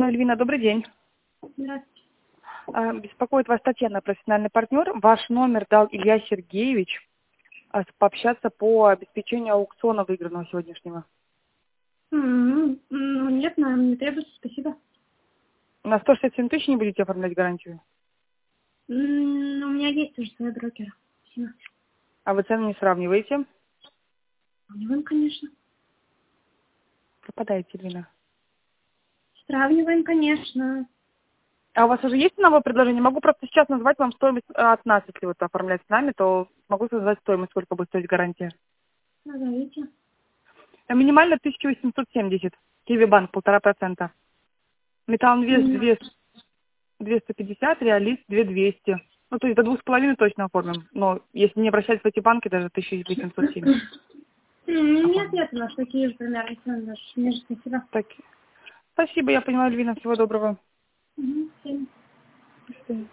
Эльвина, добрый день. Здравствуйте. Беспокоит вас Татьяна, профессиональный партнер. Ваш номер дал Илья Сергеевич пообщаться по обеспечению аукциона выигранного сегодняшнего. Ну, нет, нам не требуется, спасибо. На 167 тысяч не будете оформлять гарантию? У меня есть уже свой брокер. Спасибо. А вы цены не сравниваете? Сравниваем, конечно. Пропадаете, Эльвина. Сравниваем, конечно. А у вас уже есть новое предложение? Могу просто сейчас назвать вам стоимость от нас, если вот оформлять с нами, то могу назвать стоимость, сколько будет стоить гарантия. Назовите. Минимально 1870. Киви-банк 1,5%. Металлинвест 250, реалист 2200. Ну, то есть до 2,5 точно оформим. Но если не обращаться в эти банки, даже 1870. Нет, нет, у нас такие же примерно цены наши. Ниже, спасибо. Так. Спасибо, я поняла, Эльвина. Всего доброго. Всем. До свидания.